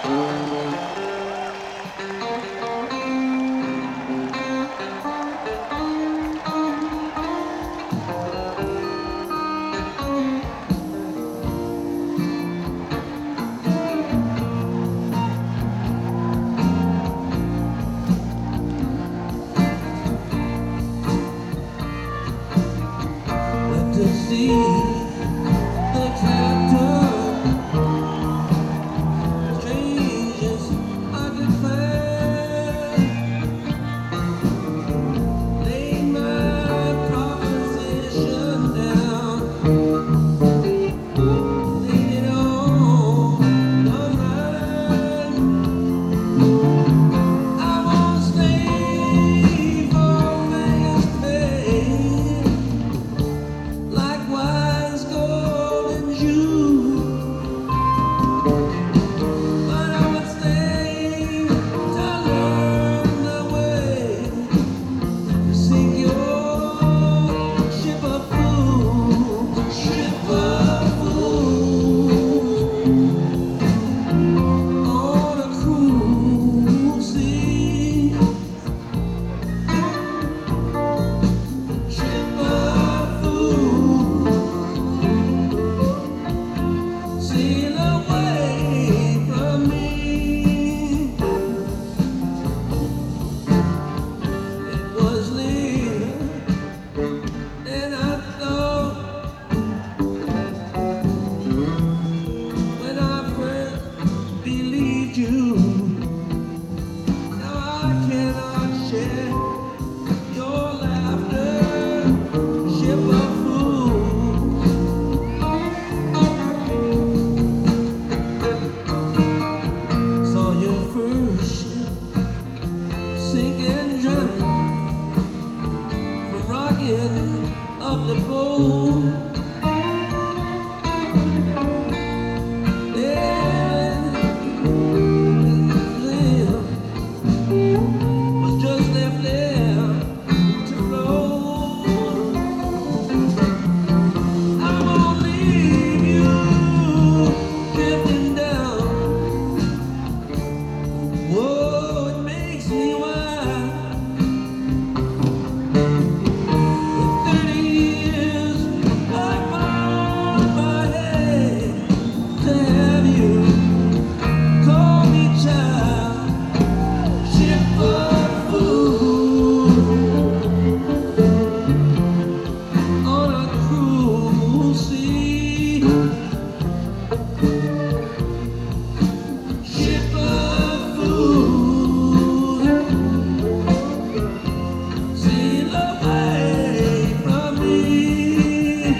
To see the captain, strangers I could find, lay my proposition down, laid it on the line. I won't stay for Vegas pain, likewise gold and June, but I would stay to learn the way to sink your ship of fools, ship of fools, on a cruel sea, ship of fools. Sail away from me. It was later than I thought when I first believed you. Now I cannot share your laughter, ship of fools. Saw your first ship sink and drown from rocking up the boat. Was just left there to float. I won't leave you drifting down. Whoa, it makes me wild. 30 years upon my head to have you call me child, ship of fools, on a cruel sea, ship of fools, sail away from me.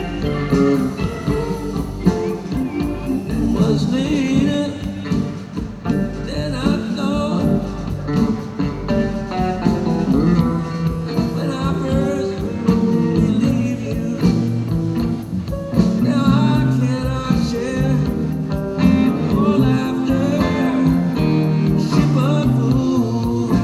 It was later than I thought when I first believed you. Now I cannot share your laughter, ship of fools.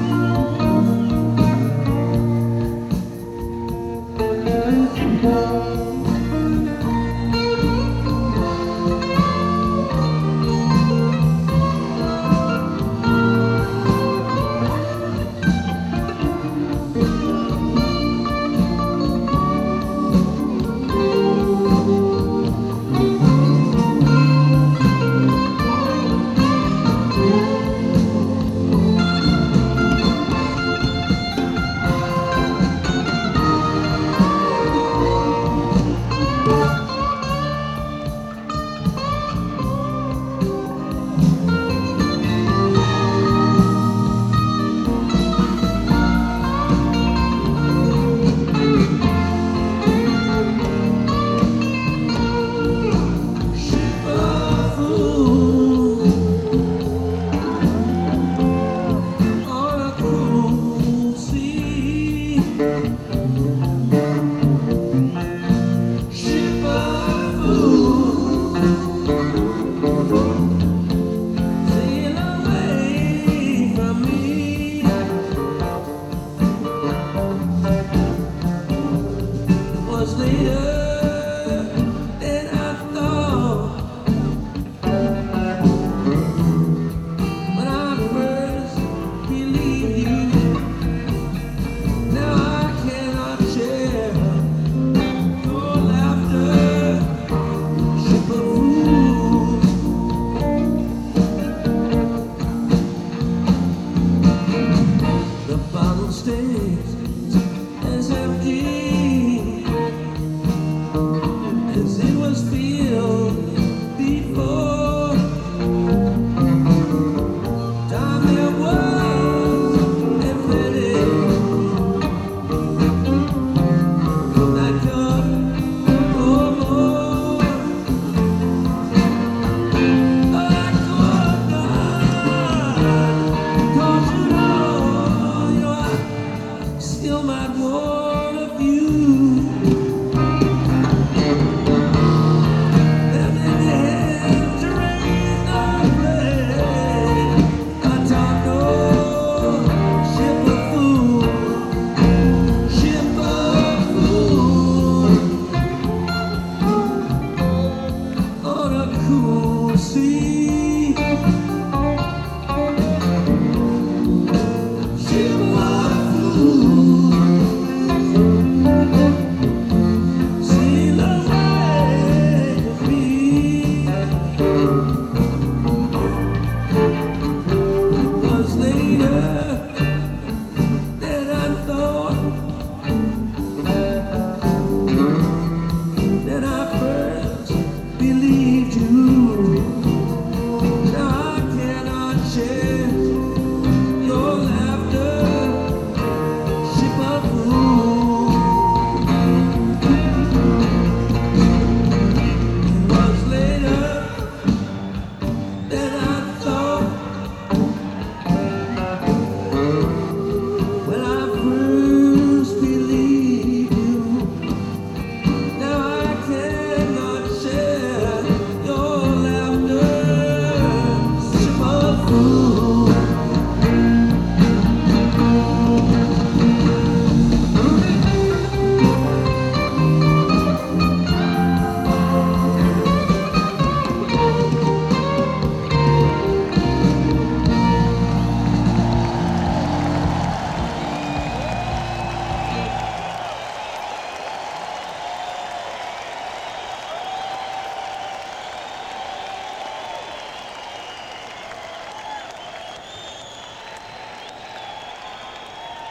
that